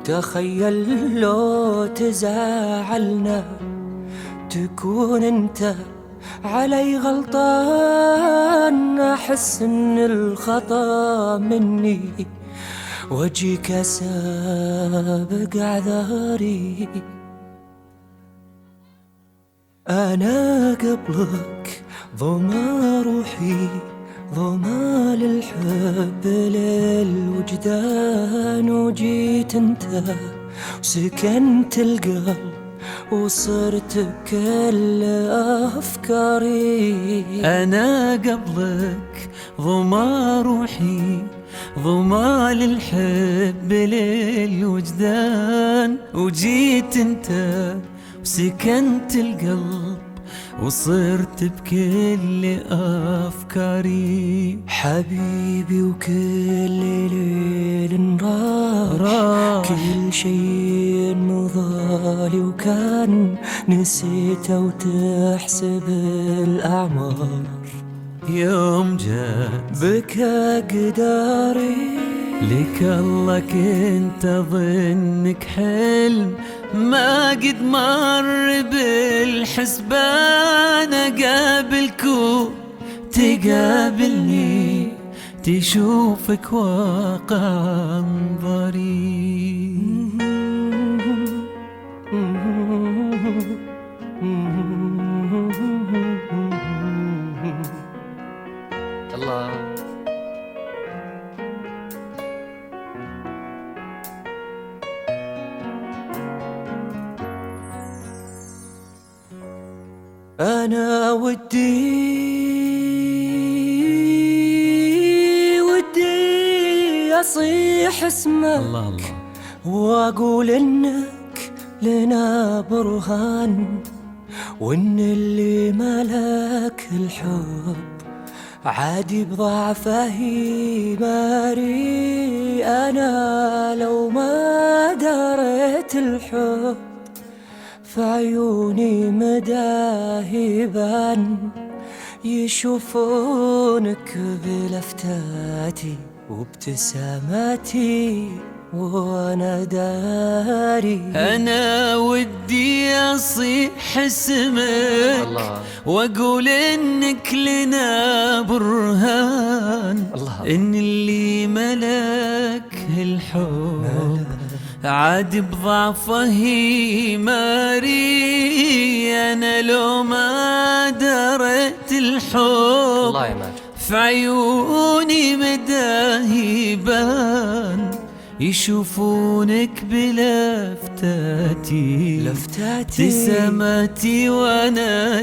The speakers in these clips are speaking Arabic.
تخيل لو تزعلنا تكون انت علي غلطان، احس ان الخطا مني واجيك اسابق اعذاري. انا قبلك ضما روحي، ضما للحب للوجدان، وجيت انت وسكنت القلب وصرت بكل أفكاري. أنا قبلك ضما روحي، ضما للحب للوجدان، وجيت انت وسكنت القلب وصرت بكل أفكاري. حبيبي وكل ليل راح، كل شيء مضالي وكان نسيته وتحسب الأعمار. يوم جات بكى قداري لك الله كنت أظنك حلم ما قد مر بالحسبان، أقابلك وتقابلني تشوفك واقع انظري. الله. أنا ودي أصيح اسمك الله الله، وأقول إنك لنا برهان، وإن اللي ملك الحب عادي بضعفه ماري. أنا لو ما دريت الحب فعيوني مداهبان، يشوفونك بلفتاتي وابتساماتي وانا داري. أنا ودي أصيح اسمك وأقول إنك لنا برهان، إن اللي ملك الحب عاد بضعفه ماري. أنا لو ما دريت الحب فعيوني مداهبان، يشوفونك بلفتاتي ابتساماتي وانا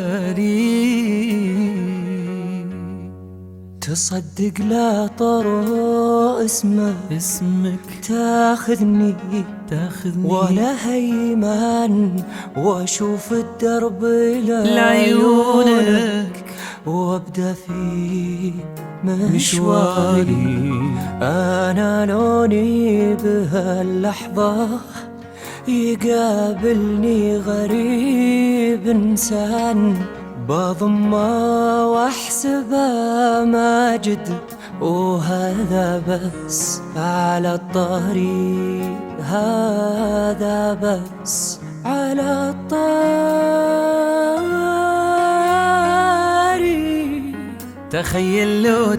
داري. تصدق لا طر اسمك تاخذني ولا هيمان، واشوف الدرب لعيونك وابدا في مشواري. انا لوني بهاللحظة يقابلني غريب انسان، بضمه واحسبه ماجد وهذا بس على الطريق، هذا بس على الطريق. تخيل لو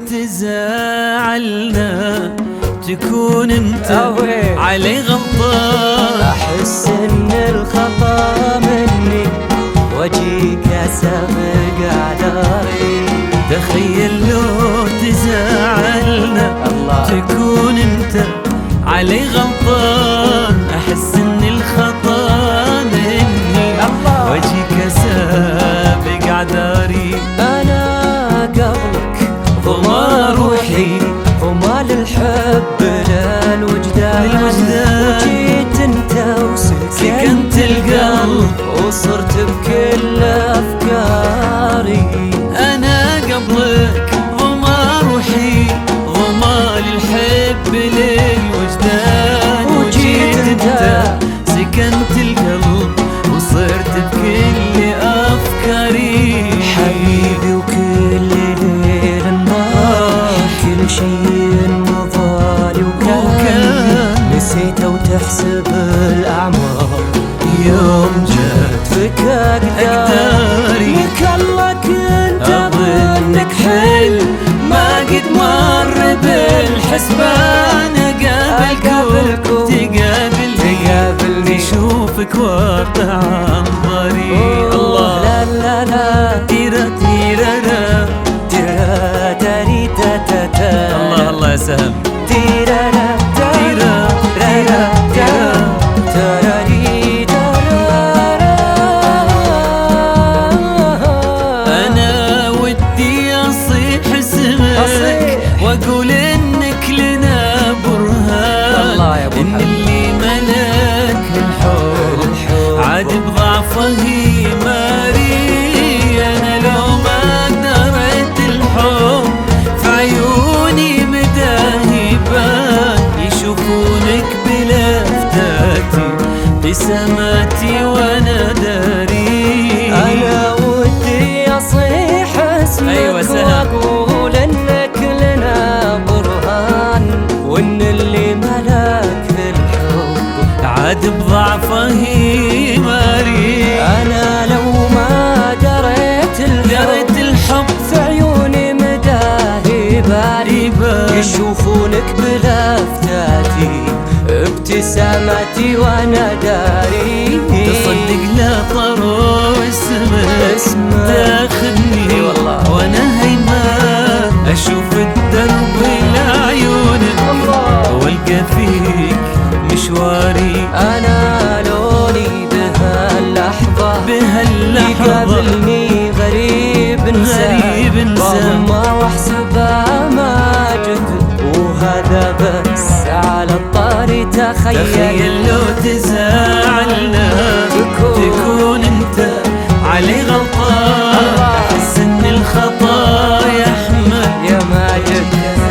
تزعلنا تكون انت علي غلطان، احس ان الخطا مني واجيك اسابق اعذاري. تخيل لو تزعلنا تكون انت علي غلطان، احس ان الخطا مني واجيك اسابق اعذاري. انا قبلك ضما روحي، ضما للحب للوجدان، وجيت انت وسكنت القلب وصرت بكل افكاري. انا قبلك ضما روحي، ضما للحب للوجدان، أنا قابلكم تقابلني تشوفك واقع انظري. الله لا لا لا تيرا تيرا را تيرا تاري تا تا تا. الله الله يا سهم. تيرا لا تيرا تيرا تيرا تاري تارا. أنا ودي أصيح اسمك وأقول إنك لنا برهان إن اللي ملك الحب عاد بضعفه يماري. أنا لو ما دريت الحب في عيوني مداهبان يشوفونك بلفتاتي بسماتي وأنا داري. أنا ودي أصيح اسمك وأقول إنك لنا برهان وإن اللي ملك الحب عاد بضعفه يماري. أنا لو ما دريت الحب في عيوني مداهبان يشوفونك بلفتاتي ابتسامتي وأنا داري. تصدق لا طرو اسمك تاخذني وانا هيمان اشوف الدرب لعيونك والقى فيك مشواري. أنا لوني بهاللحظة يقابلني غريب إنسان ما واحسبها ما جد وهذا بس على الطاري. تخيل لو تزعلنا تكون انت علي غلطان. احس ان الخطا يحمل يا ماجد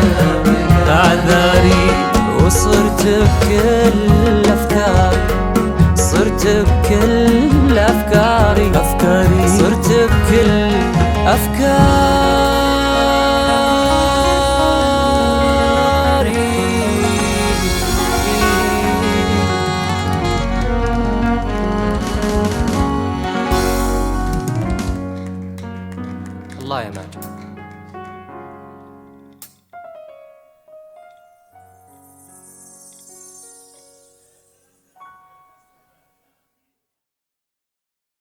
اعذاري. وصرت بكل أفكار صرت بكل أفكاري صرت بكل أفكاري. الله يا ماجد.